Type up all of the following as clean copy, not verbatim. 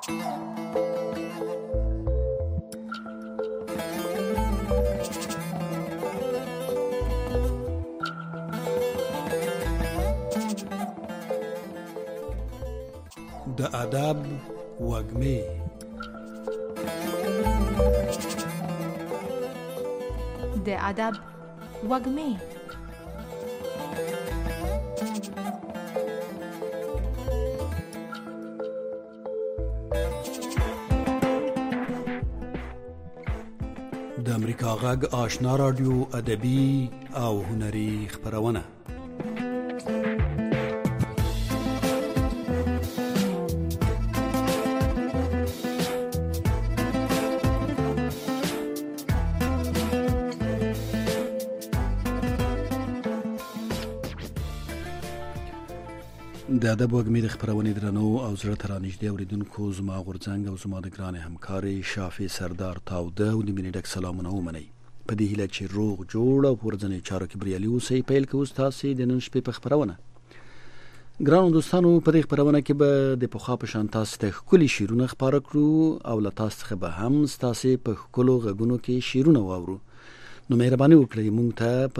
د ادب وږمې د ادب وږمې د امریکا غږ آشنا رادیو ادبي او هنري خپرونه. د ادب وږمې د خپرونې درنو او زړه ته رانږدې اورېدونکو زما غورځنګ او زما د ګرانې همکارې شافي سردار تاوده او د مینې ډک سلامونه ومنئ. په دې هیله چې روغ جوړ او په ورځنیو چارو کې بریالي اوسئ. پیل کوو ستاسې د نن شپې په خپرونه. ګرانو دوستانو، په دې خپرونه کې به د پخوا په شان تاسو ته ښکلي شعرونه خپاره کړو او له تاسو څخه به هم ستاسې په ښکلو غږونو کې شعرونه واورو. نو مهرباني وکړئ موږ ته په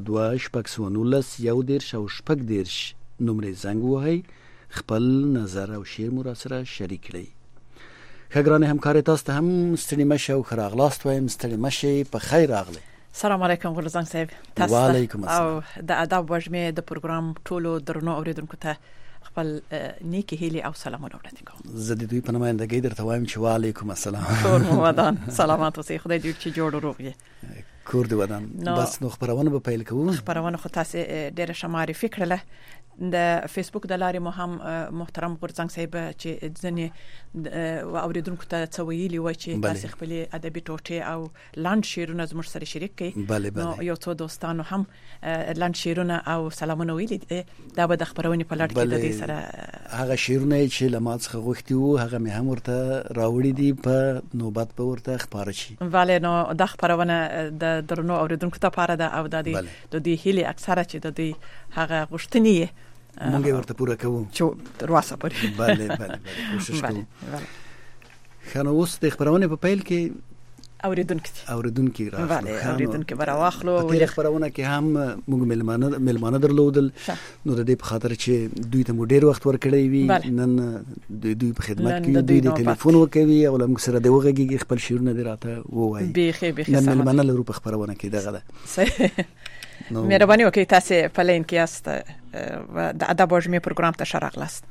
202-619-10 نمرې زنګ وهئ، خپل نظر او شعر مو راسره شریک کړئ. ښه ګرانې همکارې، تاسو ته هم ستړي مه شئ او ښه راغلاست وایم. ستړي مه شئ، په خیر راغلی. سلام علیکم غورځنګ صاحب. وعلیکم السلام. او د ادب وږمې د پروګرام ټولو درنو اوریدونکو ته خپل نیکی هیلې او سلامونه وړاندې کوم. زه د دوی په نمایندګۍ درته وایم چې وعلیکم السلام. ټول مو ودان سلامات اوسئ، خدای دې چې جوړ او روغ وي. کور دې ودان. بس نو خپرونه به پیل کوو. خپرونه خو تاسو ډېره ښه معرفي کړله. د فیسبوک د لارې مو هم محترم غورځنګ صاحب چې ځنې اوریدونکو ته څه ویلي وای چې تاسو خپل ادبي ټوټې او لاند شعرونه زموږ سره شریک کړئ. نو یو څو دوستانو هم لاند شعرونه او سلامونه ویلي. دا به د خپرونې په لړ کې د دې سره هغه شعرونه چې له ما څخه غوښتي وو هغه مې هم ورته راوړي دي، په نوبت به ورته خپاره شي. بله، نو دا خپرونه د درنو اوریدونکو لپاره ده او د دې هیلې اکثره چې د دې هغه غوښتنې مونږ ورته پوره کوو چې ترواسه پرې. بله کوشش کوو. خانو اوس د خپرونې په پیل کې اوریدونکي راغلو. اوریدونکي براواخلو. په دې خپرونه کې هم موږ ملمانه درلودل. نو د دې په خاطر چې دوی ته مو ډیر وخت ورکړی وي، نن دوی په خدمت کې دوی د ټلیفون وکوي او موږ سره د وغږیږي، خپل شعرونه دې راته ووایي. بیخي نن ملمانه لرو په خپرونه کې. دغه ده. مهرباني وکړئ، تاسو په لین کې یاست، د ادب وږمې پروګرام ته ښه راغلاست.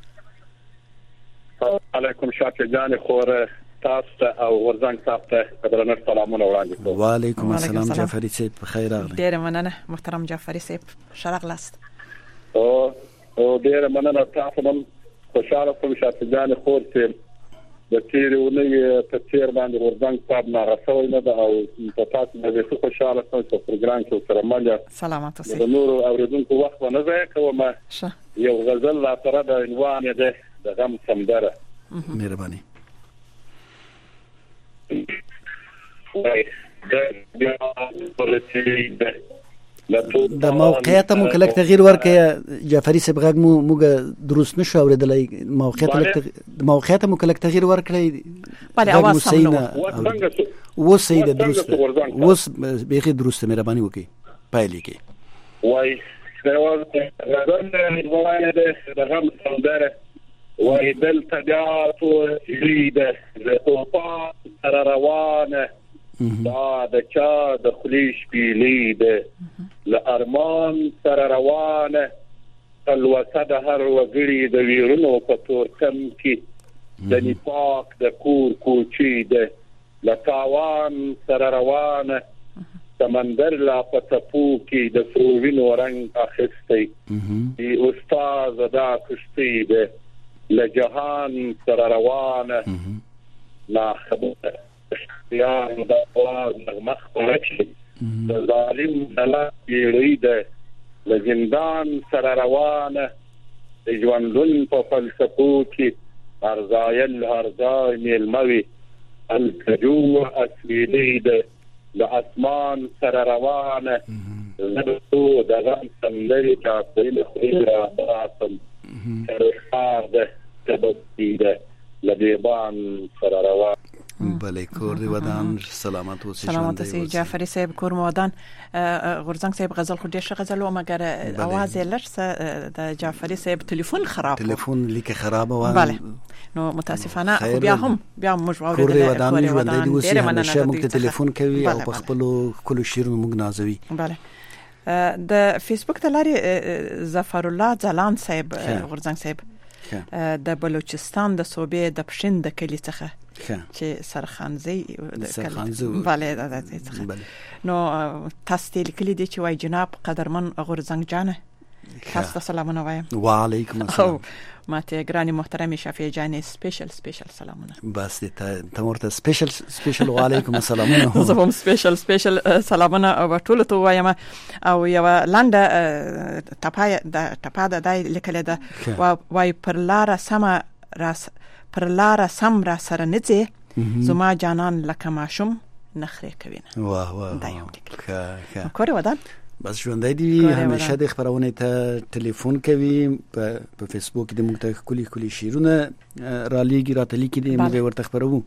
علیکم شافي جان، خور تاسو ته او ورځنګ صاحب ته درنه سلامونه وړاندې کوم. وعلیکم السلام جعفری صاحب، خیر راغلی. ډېر مننه محترم جعفری صاحب، ښه راغلاست. او ډېر مننه تاسو هم خوشاله کوم شافي جان، خور صاحب د تیرې ونې په تیر باندې ورځنګ صاحب ناغسوي نه ده او په تاسو باندې خوشاله کوم چې پروګرام کې سره مالیا سلامات اوسئ. د نور اوریدونکو وخت نه ضایع کوم. یو غزل لا سره د عنوان ده د غم سندره. مهرباني. د موقعیت مو کلک تغییر ورکړي جعفری صاحب، غږ مو موږ درست نشو اوریدلای. موقعیت مو کلک تغییر ورکړي. بله، اواز سم نه و صحیح ده، درست اوس بیخي درست. مهرباني وکړئ پایل کې وای غزل د غم سندره. وای دلته بیا تو لیده زه توپان سره روانه، دا د چا د خلیش بیلیده له ارمان سره روانه، تلوسه د هر وګړي د ویرونو په تورتم کې د نفاق د کور کوچی ده، له تاوان سره روانه، سمندر لا په تپو کې د سروینو رنګ اخیستی، دی استاد دا کشتی ده له جهان سره روانه، لا خبره اختیار د اواز مخ پرچي د ظالم دلا پیړیده، له زندان سره روانه، د ژوندون په فلسفو کې ارزایل ارزای میلموي، الکجو اسویلیده د اسمان سره روانه، زدو د غم سندرې چاپېل خوی را باسم، شرخار ده تبسیده لديبان سرروان. بله کور دی ودان سلامت اوسې. سلامت اوسې جعفری صاحب کور مو ودان. غورځنګ صاحب غزل خو ډېر ښه غزل و مګر اواز یې لږ څه د جعفری صاحب ټلیفون خراب و. ټلیفون لیک خراب و. بله نو متاسفانه خو بیا موږ واورېدل. کور دی ودان ژوندۍ دی اوسې همیشه موږ ته ټلیفون کوي او په خپل کلو شیرونو موږ نازوي. بله د فیسبوک ته لاري ظفر الله ځلان صاحب غورځنګ صاحب د بلوچستان د صوبې د پښین د کلی څخه چې سرخانزي بله د نو تاسو ته لیکلي دي چې وای جناب قدرمن غورځنګ جانه تاسو ته سلامونه وایم. وعلیکم السلام. ماته ګرانی محترم شفیع جان سپیشل سلامونه. بس ته ورته سپیشل وعلیکم السلام. زه هم سپیشل سلامونه او ټول ته وایم او یو لاندې ټپا د لیکل ده وای پر لار سم را سره نځي زما جانان لکه ماشوم نخري کوي. واه واه دا یو لیکل کور ودان بس ژوندۍ دی همیشه د خبرونه ته ټلیفون کوي په فیسبوک د موږ ته کلی شیرونه را لیږي راته لیکي دي موږ ورته خبرو.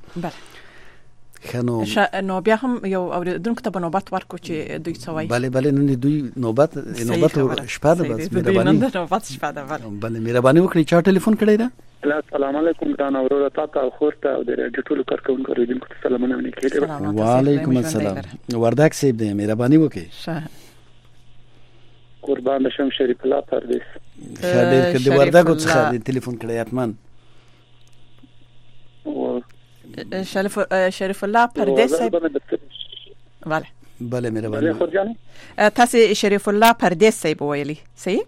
بله نو بیا هم یو اوریدونکو ته نوبت ورکو چې دوی څوي. بله نن دوی نوبت شپه ده. بس مهرباني بله مهرباني وکړئ چا ټلیفون کړی ده. السلام علیکم ګران اورور تاسو او خورته او د ټولو کارکونکو اوریدونکو ته سلامونه وکړئ. وعلیکم السلام. وردک صاحب دې مهرباني وکړئ. قربان شم شریف الله پردیس. خیر دې وردک څخه ټلیفون کړی اتمن. شریف الله پردیس صاحب. بله مهرباني. تاسو شریف الله پردیس صاحب ویلي صحیح؟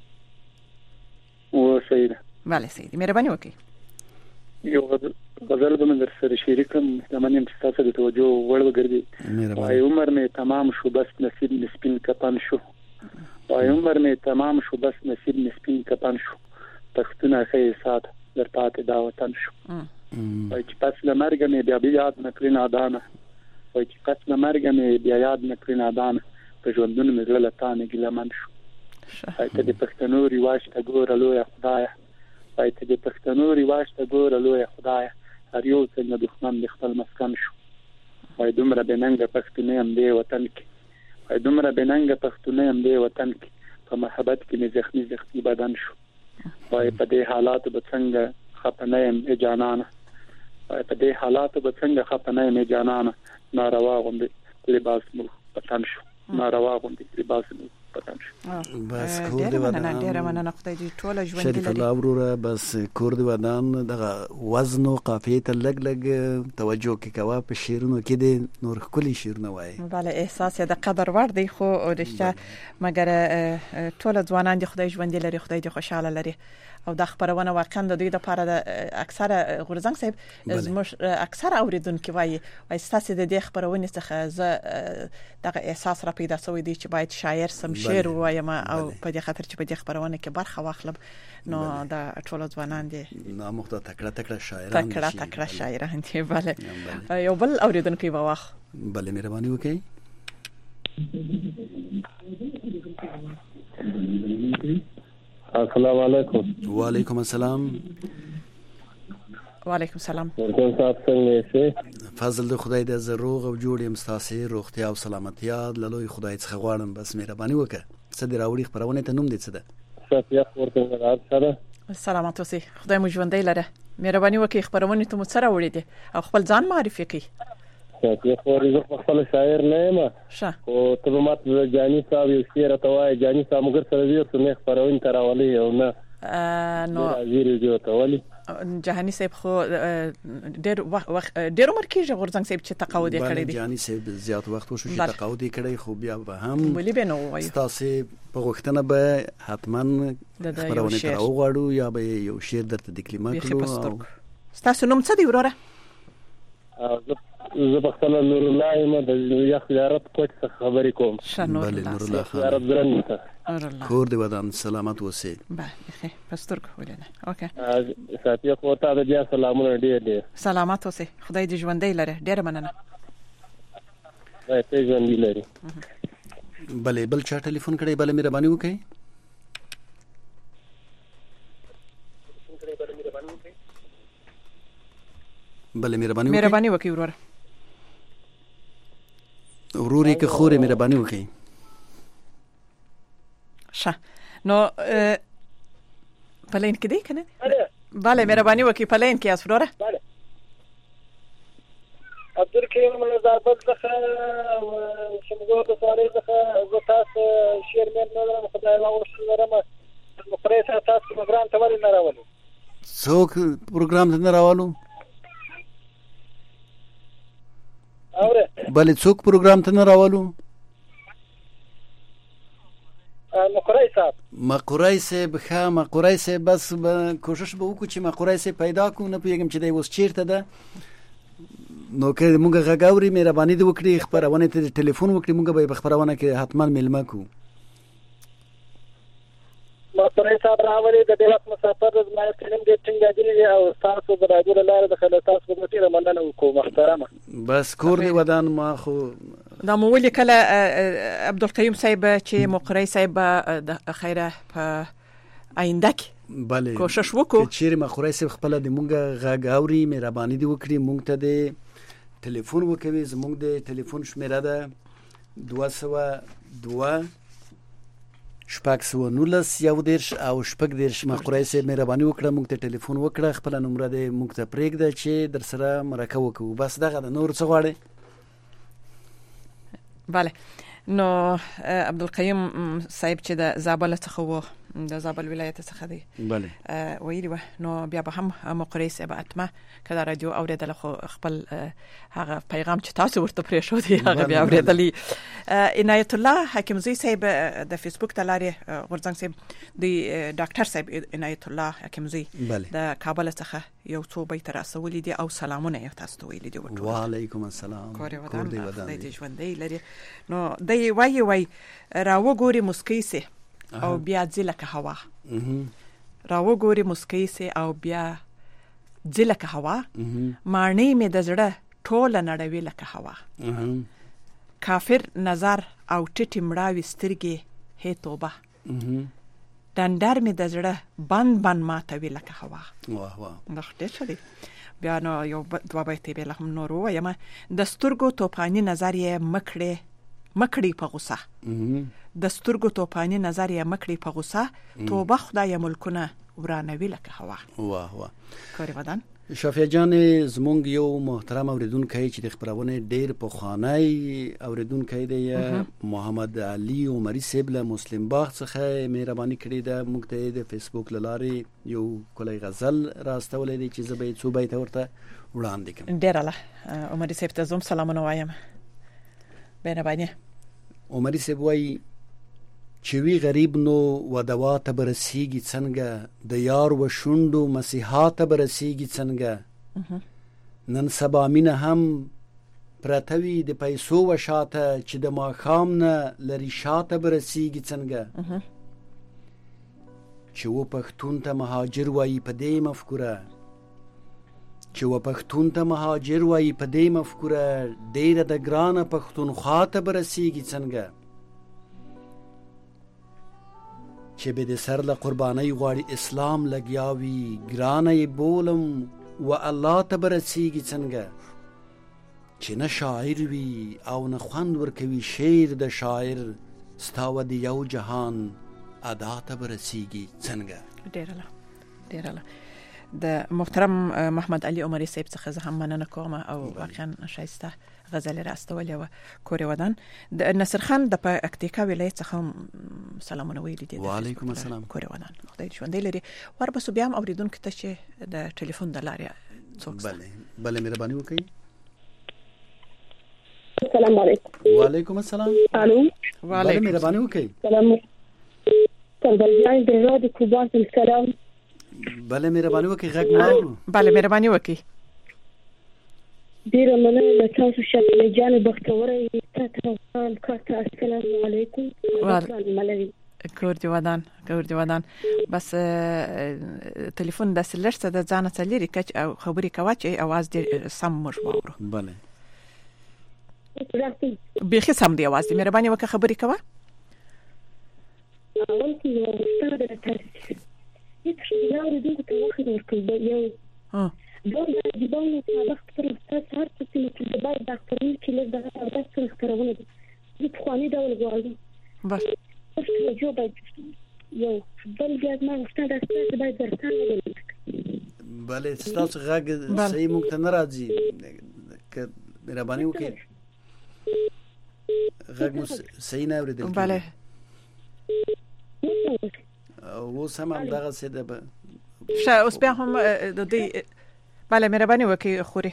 و صحیح. بله سیدی مهرباني وکړئ. یو غزل به من در سره شریکم زمانیم چې تاسو د توجه وړ وګرځي. وای عمر می تمام شو بس نصیب نسپین کپن شو. وای عمر می تمام شو بس نصیب نسپین کپن شو. پښتونه خې سات در پاتې دا وطن شو. وای چې پس لمرګ می بیا یاد نکړی نادانه. وای چې پس لمرګ می بیا یاد نکړی نادانه. په ژوندون می زړه تانه ګلمن شو. وای ته د پښتنو ریواج ته ګوره لوی خدای. وای ته د پښتنو ریواج ته ګوره لوی خدای. هر یو څنګه دښمن د خپل مسکن شو. وای دومره بننګ پښتنې هم دی وطن کې. وای دومره بننګ پښتنې هم دی وطن کې. په محبت کې مې زخمی بدن شو. وای په دې حالات به څنګه خپنه یم جانانه. وای په دې حالات به څنګه خپنه یم جانانه. ناروا غوندې لباس مو پتن شو. ناروا غوندې لباس مو پتن شو. بس کور دی ودان ډیره مننه خدای دې ټول ژوند لري. شریف الله وروره بس کور دی ودان دغه وزن او قافیه ته لګ توجه کې کوا په شیرونو کې دي نور کلی شیرونه وای. بله احساس د قدر ور دی خو رښتیا مګر ټول ځوانان دي خدای ژوند لري خدای دې خوشاله لري او د خبرونه واقعا د دوی لپاره د اکثره غورځنګ صاحب زموږ اکثره اوریدونکو وایي ستاسو د دې خبرونه څخه زه دغه احساس را پیدا شوی دی چې باید شاعر سم شعر وایم او په دې خاطر چې په دې خبرونه کې برخه واخلم نو د ټولو ځوانان دي نو مخته تکړه شاعران تکړه شاعران دي. بله یو بل اوریدونکو به واخ. بله مهرباني وکړئ. السلام علیکم. وعلیکم السلام. وعلیکم السلام. ورته تاسو څنګه یې؟ فضل د خدای د زروغ او جوړ یم ستاسو روغتیا او سلامتیا لوی خدای څخه غواړم بس مهرباني وکړه. څه دی راوړي خبرونه ته نوم دې څه ده؟ شفیع ورته راځه سره. سلامات اوسئ خدای مو ژوندۍ لره. مهرباني وکړئ خبرونه ته مو سره وړي دي او خپل ځان معرفي کړئ. شفیع ورته خپل شاعر نه یم. او ته ماته جانی صاحب یو شعر ته وای جانی صاحب موږ سره یو څه خبرونه تراولي او نه نو راځي جو ته ولي جهانی صاحب خو ډېر عمر کې غورځنګ صاحب چې تقاعد کړی دی. جهانی صاحب زیات وخت وشو چې تقاعد کړی خو بیا به هم ولې به نو وایي تاسو په وختونه به حتما خبرونه تراو غواړو یا به یو شعر درته د کلمات کړو. تاسو نوم څه دی وروره؟ زه په خپل نور الله یم د یخ زیارت کوټ څخه خبرې کوم. بله نور الله زیارت درنه کور دی ودان سلامت اوسئ. بله پستر کوولنه اوکے ساتي خو ته د بیا سلامونه ډېر سلامت اوسئ خدای دې ژوندۍ لره. ډېر مننه. ته ژوندۍ لري. بله بل چا ټلیفون کړی بله مهرباني وکړئ. بله مهرباني وکړئ وروري که خوري مهرباني وکړئ. ښه نو پلین کې دی کنه؟ بله مهرباني وکړئ پلین کې یاست وروره؟ بله عبدالکریم من زابل څخه شمګور د ساري څخه زه تاسو شیرمن نه لرم خدای الله وشل لرم مقرې تاسو پروګرام ته ولې نه راولو؟ څوک پروګرام ته نه راولو؟ اوره بله څوک پروګرام ته نه راولو؟ مقرې صاحب مقرې صاحب بس کوشش به وکړو چې مقرې صاحب پیدا کړو. نه پوهېږم چې دی اوس چیرته ده. نو که موږ غږ اوري مهرباني دې وکړي خپرونه ته ټلیفون وکړي موږ به په خپرونه کې حتما مېلمه کوو. مقرې صاحب راولي د دې وخت مسافر زما کلم دې څنګه دی او تاسو د راډیو لاره د خلک تاسو په ډېر مننه وکړو محترمه. بس کور دې ودان ما خو دا مو ولي کله عبدالقیوم صاحب چې مقرې صاحب د خیره په آینده کې بله کوشش وکړو چې چیرې مقرې صاحب خپل د مونږ غږ اوري مهرباني دې وکړي مونږ ته د ټلیفون وکوي. زمونږ د ټلیفون شمیره ده 202 شپږ یو دیرش او شپږ دیرش. مقرې صاحب مهرباني وکړه مونږ ته ټلیفون وکړه خپل نمبر دې مونږ ته پرېږده چې در سره مرکه وکړو. بس دغه د نور څه غواړي؟ بله نو عبدالقیوم صاحب چې د زابل څخه و د زابل ولایت څخه دی بله ویلی و نو بیا به هم مقرې صاحب اتمه که د رادیو اوریدل خو خپل هغه پیغام چې تاسو ورته پرېښودی هغه بیا اوریدلی. عنایت الله حکیمزی صاحب د فیسبوک ته لارې غورځنګ صاحب د ډاکټر صاحب عنایت الله حکیمزی د کابل څخه یو څو بیت راسولی دي او سلامونه یې تاسو ته ویلي دي. وعلیکم السلام. کور ودان خدای دې ژوندی لري. نو دی وای راوګوري مسکی سي او بیا ځلکه هوا راوګوري مسکی سي او بیا ځلکه هوا معنی مې د زړه ټوله نړوي لکه هوا کافر نظر او ټټي مړاوي سترګې هي توبه دندر مې د زړه بند ماتوي لکه هوا. واه واه نو ډېر ښه دی. بیا نو یو دوه بیت به له هم نور وایم. د سترګو توپاني نظر یې مکړی په غوسه د سترګو توپاني نظر یې مکړی په غوسه توبه خدای ملکونه ورانوي لکه هوا. واه واه کور ودان. شافیه جان زمونږ یو محترم اوریدونکی چې د خبرونه ډیر پخوانی اوریدونکی دی محمد علي عمري صاحب له مسلم باغ څخه مهرباني کړې ده موږ ته د فیسبوک لارې یو کلی غزل راستولې دی چې زه به څو بیت ورته وړاندې کوم. ډیر الله عمري صاحب ته زوم سلامونه وایم. مهرباني. عمري صاحب وایي چې وی غریب نو ودوا ته برسیږي څنګه د یار و شوندو مسیحا ته برسیږي څنګه نن سبا مینه هم پرتوي د پیسو و شاته چې د ماښام نه لري شاته برسیږي څنګه چې و پښتون ته مهاجر وایي په دې مفکوره چې و پښتون ته مهاجر وایي په دې مفکوره ډیره د ګرانه پښتونخوا ته برسیږي څنګه چې به د سر له قربانۍ غواړي اسلام لګیاوي ګرانه یې بولم و الله ته برسیږي څنګه چې نه شاعر وي او نه خوند ورکوي شعر د شاعر ستاوه د یو جهان ادا ته برسیږي څنګه. ډیر الله د محترم محمد علي عمري صاحب څخه زه هم مننه کوم او واقعا شایسته غزل راستولې و. کور ودان. د نصر خان د پکتیکا ولایت څخه سلامونه ویلي دي. وعلیکم السلام. کور ودان خدای ژوندی لري. ورپسې بیا هم اوریدونکو ته چې د ټلیفون د لارې څوک بله مهرباني وکړئ. السلام علیکم. وعلیکم السلام. الو بله مهرباني وکړئ. سلام تربیان د رادیو کوبات السلام. بله مهرباني وکړئ غږ ماورو. بله مهرباني وکړئ. ډیره مننه تاسو شکل جان بختوره تاسو السلام علیکم. کور دی ودان بس ټلیفون د سلرسته د ځان څخه لري کچ او خبرې کوي چې आवाज دې سم موږ واورو. بله بیخي سم دی आवाज دې مهرباني وکړه خبرې کوي. اول کې یو استاد د تاسو هیڅ یو دغه توخه ورکړ یو دوه د بانو سابق پر استاد هر څه چې د باید د خپرون کې له دغه تاسو خبرونه دي د خواني ډول غواړم بس جو باید یو بل ځای ما غوښتل د تاسو باید درته بله تاسو غږ صحیح مونږ ته نه راځي که مهرباني وکړئ غږ مو صحیح نه اورېدل بله اوس هم همدغه څه ده ښه اوس بیا هم د دې بله مهرباني وکړئ خوري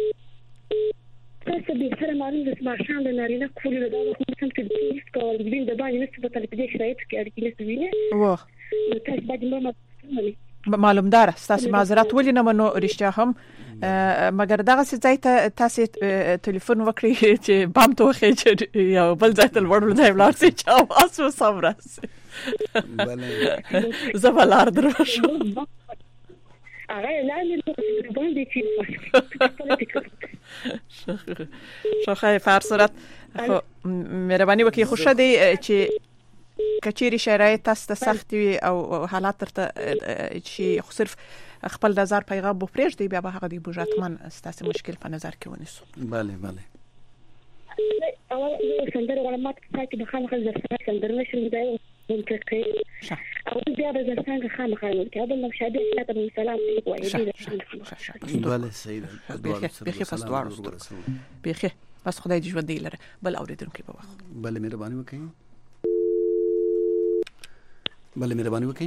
تاسو به سره معلوم د ماشان د نارینه کولو دا خو څنګه چې د پولیس کول د وین د باندې نسبت په دې شرایط کې اړیکې نه ویني و تاسو باید معلوم دار تاسو معذرت ولې نه منو رښتیا هم مګر دغه ځای ته تاسو ټلیفون وکړئ چې بام ته وخی چې یو بل ځای ته ورول ځای ولاړ شي چې اواز وسمره شي بله زبلار دروشو هغه لاندې باندې چې شوخه فار صورت خو مهرباني وکړئ خو شه دی چې کچيري شرایط تاسو سخت وي او حالات ترته چې خو صرف خپل نظر پیغام بو پرېږ دی بیا به هغه دی بوجاتمن ستاسو مشکل په نظر کې ونیسو بله بله اول سندره علامات کې د خلک د سندره نشو دی او بیا به څنګه خامخانه کې بل مشاهده ته سلام وایي بله سیده بخي فاستوار بخي بس خدای دې ژوند دی لره بل اوریدونکو په وخت بله مهرباني وکړئ بله مهرباني وکړئ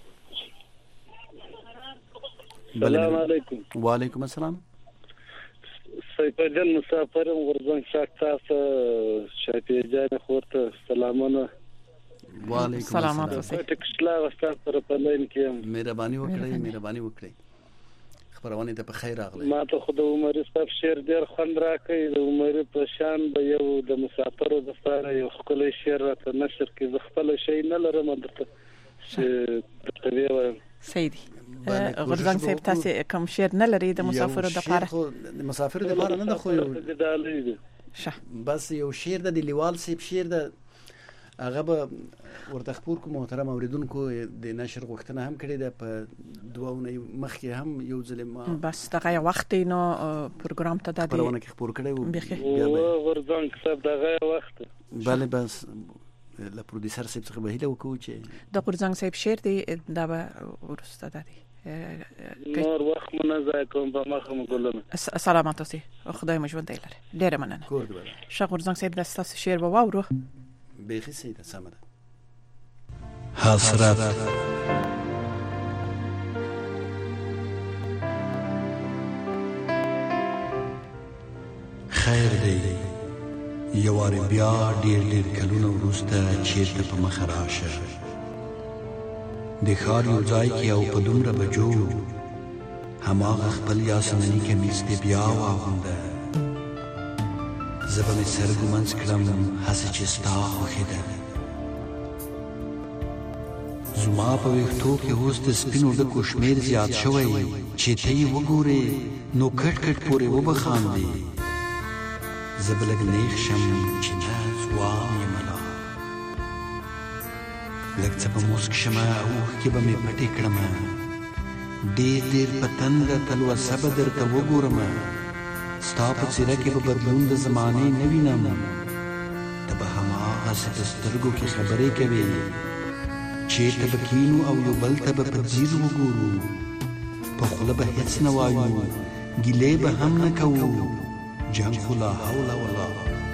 السلام علیکم وعلیکم السلام سیف جان مسافر ورزنګ شاک تاسو شافی جان خورته سلامونه وعلیکم سلام ټکسلا واستان پر پلین کې مهرباني وکړئ خبرونه ته په خیر راغلی ما ته خود عمر صاحب شعر ډیر خوند راکړي د عمر په شان به یو د مسافر د سره یو خپل شعر راته نشر کې ز خپل شي نه لرم درته چې ته سیدی غرزنګ صاحب تاسو کوم شعر نه لري د مسافر د لپاره د مسافر د لپاره نه د خو شه بس یو شعر د لیوال صاحب شعر د هغه به ورته خبر کوم محترم اوریدونکو د نشر غوښتنه هم کړې ده په دوونه مخکې هم یو ځل بس دغه وخت نو پروګرام ته د پرونه کې خبر کړی و ورزنګ صاحب دغه وخت بله بس له پرودوسر صاحب څخه به هیله وکړو چې د ورزنګ صاحب شعر دی دا به ورسته دی نور وخت منځه کوم په مخه مګولم سلامات اوسئ خدای مو ژوند دی لره ډیره مننه کور دی بله شغ ورزنګ صاحب تاسو شعر به واورو بیخی سیده سمده حسرت خیر دی یواری بیا ډیر کلونه وروسته چیرته په مخه راشه د ښار یو ځای کې او په دومره بجو هماغه خپل یاسمني کمیس دې بیا واغونده زه به مې سترګو منځ کړم هسې چې ستا خوښي ده زما په ویښتو کې اوس د سپینو ډکو شمېر زیات شوی چې ته یې وګورې نو کټ پورې وبخاندې زه به لږ نیغ شم چې نه ځوان یم لا لږ څه به موسک شمه اوښکې به مې پټې کړمه ډېر په تنده تلوسه به درته وګورمه ستا په څېره کې به بدلون د زمانې نه وینم ته به هماغسې په سترګو کې خبرې کوې چېرته به کینو او یو بل ته به په ځیر وګورو په خوله به هېڅ نه وایو ګیلې به هم نه کوو جنګ خو لا حول ولا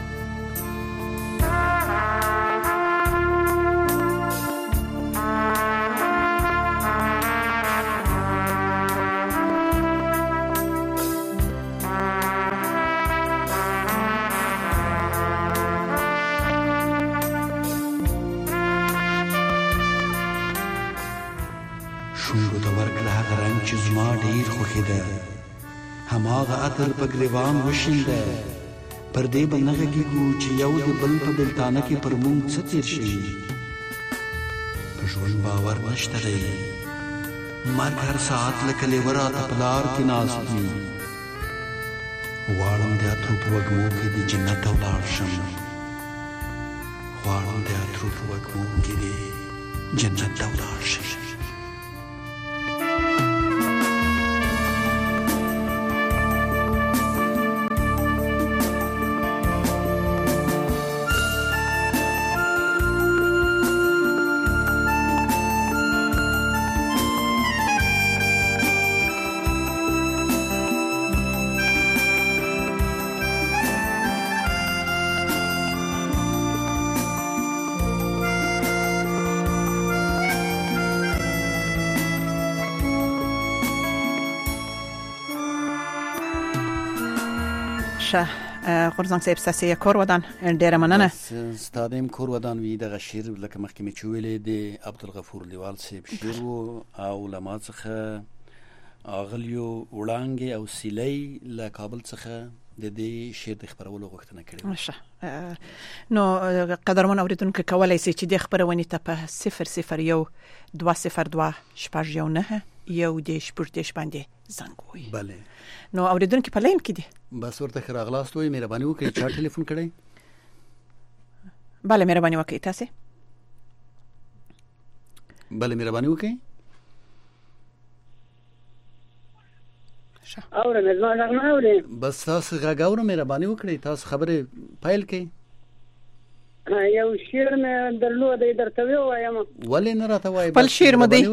شونډو ته ورکړه هغه رنګ چې زما ډېر خوښې ده هماغه عطر په ګریوان وشینده پر دې به نه غږېږو چې یو د بل په بېلتانه کې پر موږ څه تېر شي په ژوند باور نشته دی مرګ هر ساعت لکه لیوه راته په لار کې ناست وي غواړم د عطرو په وږمو کې د جنت ته ولاړ شم غواړم د عطرو په وږمو کې د جنت ته ولاړ شم شه غورځنګ صاحب ساسي کور ودان ډیره مننه ستادم کور ودان وی دغه شیر لکه مخکې می چویلې دی عبدالغفور لیوال صاحب شیر او لماڅخه اغلیو وړانګي او سیلې له کابل څخه د دې شیر د خبرولو غوښتنه کړې ماشه نو قدرمن اوریدونکو کولای شي چې د خبرونه ته په 001 202 شپږ یو نه یو د شپږ باندې زنګ وي bale نو اوریدونکو په لین کې دي بس ورته خراغلاست وي مهرباني وکړئ چا ټلیفون کړئ bale مهرباني وکړئ تاسو bale مهرباني وکړئ اورم زما نه اورم بس تاسو غاګاور مهرباني وکړئ تاسو خبره فایل کړئ یو شیر مې درلود درته وایم ولې نه راته وایي خپل شیر مې دی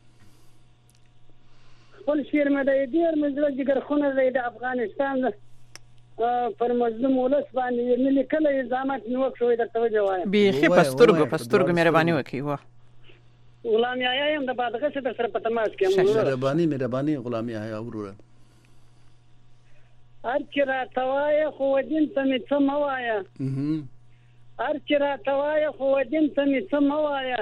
خپل شیر مې دی ډیر مې زړه جګر خونه دی د افغانستان پر مظلوم ولس باندې مې لیکلې زحمت نو وکړو درته وایم بیخي پسترګو مهرباني وکړئ غلام یحیی هم د بادغه سره سره په تماس کې مهرباني غلام یحیی وروره هر چې راته وایه خو دین ته مې څه مه وایه هر چې راته وایه خو دین ته مې څه مه وایه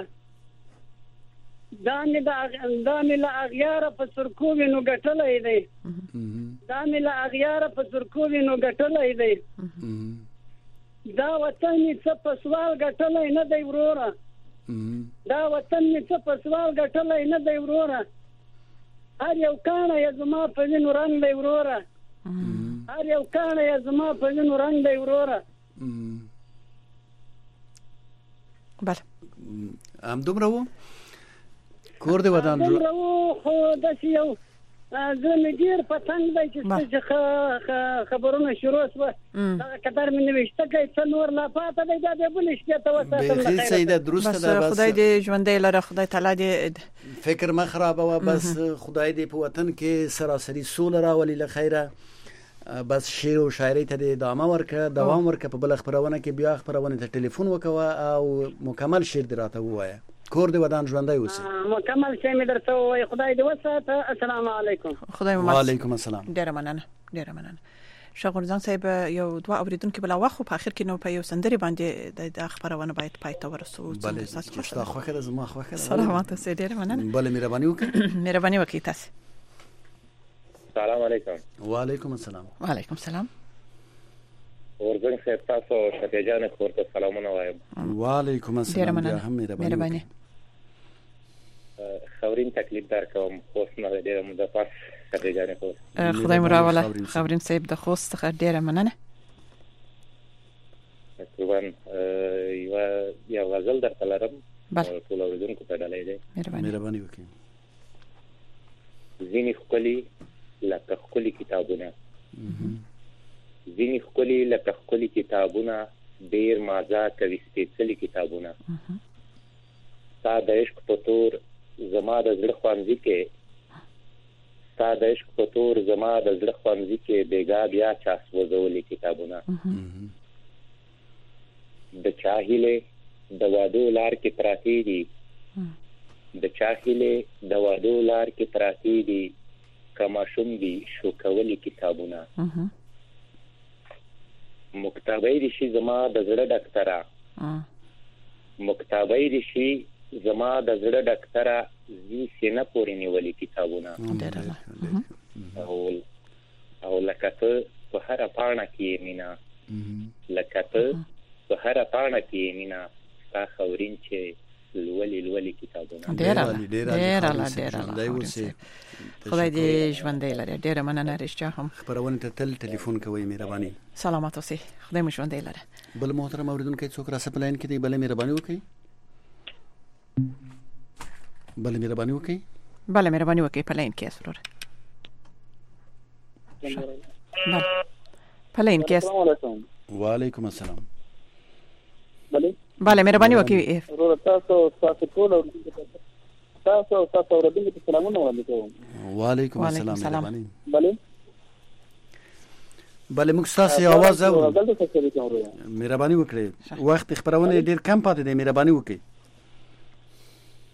دا مې له اغیاره په سرکو وینو ګټلی دی دا مې له اغیاره په سرکو وینو ګټلی دی دا وطن مې څه په سوال ګټلی نه دی وروره دا وطن مې څه په سوال ګټلی نه دی وروره هر یو کاڼه یې زما په وینو رنګ دی وروره هر یو کاڼه یې زما په وینو رنګ دی وروره بله همدومره و کور دی ودان همدومره و خو داسې یو زه مې ډېر په تنګ دی چې څه خبرونه شروع شوه دغه قدر مې نوشته کوي څه نور لا پاته دی دا بیا بلې شپې ته وساتم بخیر سیده درسته ده بس خدای دې ژوندی لره خدای تعالی دې فکر مه خرابوه بس خدای دې په وطن کې سراسري سوله راولي له خیره بس شعر او شاعري ته ادامه ورکړه دوام ورکړه په بل خبرونه کې بیا خبرونه ته ټلیفون وکوه او مکمل شعر دراته ووایه کور دی ودان ژوندی اوسئ مکمل شعر مې درته ووایه خدای دې وساته السلام علیکم خدای مو وعلیکم السلام ډیره مننه ښه غورځنګ صاحب یو دوه اوریدونکو بل واخو په اخر کې نو په یو سندري باندې د خبرونه باید پای ته ورسو بله تاسو خوښه ده زما خوښه ده سلامات اوسئ ډیره مننه بله مهرباني وکړئ مهرباني وکړئ تاسو السلام علیکم وعلیکم السلام وعلیکم السلام ورځنګ صاحب تاسو شفیع جان کورته سلامونه وایم وعلیکم السلام بیا هم مهرباني خورین تکلیف در کوم خوست نه ډیره مده پاس شفیع جان کور خدای مو راوله خورین صاحب د خوست څخه ډیره مننه تقریبا یو غزل درته لرم ټول اوریدونکو ته ډالۍ دی مهرباني وکړئ ځینې ښکلي لکه ښکلي کتابونه ځینې ښکلي لکه ښکلي کتابونه ډېر مازه کوي سپېڅلي کتابونه ستا د عشق په تور زما د زړه ښوونځي کې ستا د عشق په تور زما د زړه ښوونځي کې بېګا بیا چا سوځولي کتابونه د چا هیلې د وادو لار کې پراتې دي د چا هیلې د وادو لار کې پراتې دي که ماشوم دي شو کولی کتابونه مکتبۍ دي شي زما د زړه ډاکټره مکتبۍ دي شي زما د زړه ډاکټره زی سینه پورې نیولي کتابونه او لکه ته په هره پاڼه کې مینا لکه ته په هره پاڼه کې مینا ستا خورین چې لولي کتابونه ډیره خدای دې ژوندی لري ډیره مننه رښتیا هم خبرونه ته تل ټلیفون کوي مهرباني سلامات اوسئ خدای مو ژوندی لري بل محترم اوریدونکو څوک را سپلاین کې دی بل مهرباني وکړئ بل مهرباني وکړئ په لاین کې اسرور بل په لاین کې وعلیکم السلام بله مهرباني وکړئ تاسو ټول تاسو اوریدونکو ته سلامونه وړاندې کوم وعلیکم السلام مهرباني بله موږ تاسو आवाज اورو مهرباني وکړئ وخت خبرونه ډیر کم پاتې دی مهرباني وکړئ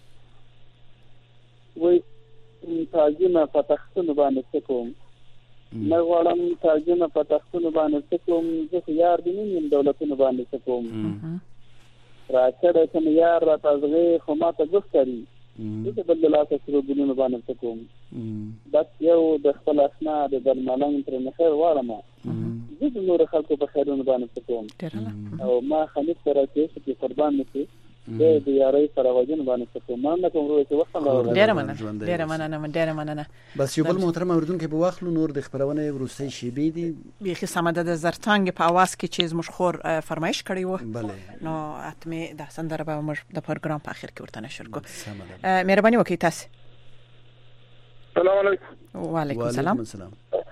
وای تعظیم فتحتن باندې کوم نه غواړم تاجونه په تختونو باندې کوم زه یار دې نیم دولتونو باندې کوم راکړه چې یار را تازه خو ما ته ګفتري زه بل لا تاسو بلونه باندې کوم بس یو د خپل اسنا د درملنګ تر نه خیر وارم زه د نور خلکو په خیرونه باندې کوم او ما خلیق سره چې قربان نشي د یاري سره وجن باندې کوم ما نه کوم ورته وخت ډیر مننه بس یو بل محترم اوریدونکو په واخلو نور د خبرونه ورسته شي بي دي بيخي سمده د زرتانګ په اواز کې چیز مشخور فرمایش کړی و بله نو اتمه د سندره به موږ د پروګرام په اخر کې ورته نشر کو مهرباني وکړئ تاسو السلام علیکم وعلیکم السلام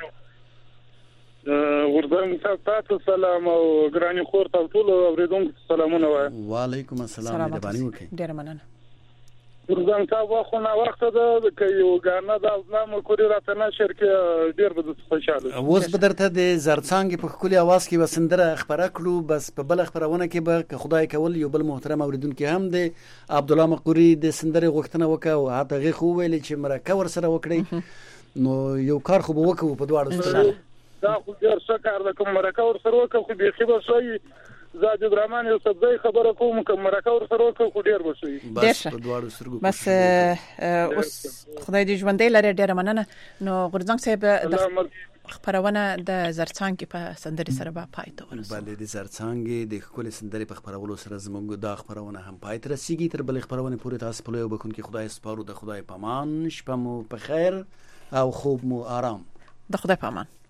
ورځم تاسو سلام او ګرانی خور تاسو ټول اوریدونکو سلامونه وایم وعلیکم السلام مهرباني وکړئ ډیر مننه ورځم تاسو خو نه وخت ده چې یو غانا د اسلام کوری راته نشر کې ډیر به خوشاله اوس به درته د زرڅانګ په خولي اواز کې وسندره خبره کړو بس په بل خبرونه کې به خدای کول یو بل محترم اوریدونکو هم د عبد الله مقوري د سندره غوښتنه وکاو هغه غي خو ویل چې مرکه ور سره وکړي نو یو کار خو به وکړو په دواړو سترګو دا خو ډیر څه کار د کوم مرکه ور سره وکړو خو به خبر شوی زاد ابراهیم یو سبزی خبره کوم کوم مرکه ور سره وکړو خو ډیر بشوي بس په دواړو سترګو بس اوس خدای دې ژوندې لري ډیر مننه نو غورځنګ صاحب د خبرونه د زرڅانګ په سندري سره به پای ته ورسېږي بل د زرڅانګ د خپل سندري په خبرولو سره زموږ د خبرونه هم پای ته رسیدي تر بل خبرونه پورې تاسو په لوي بکون کې خدای سپارو د خدای پامان شپه مو په خیر او خوب مو آرام د خدای پامان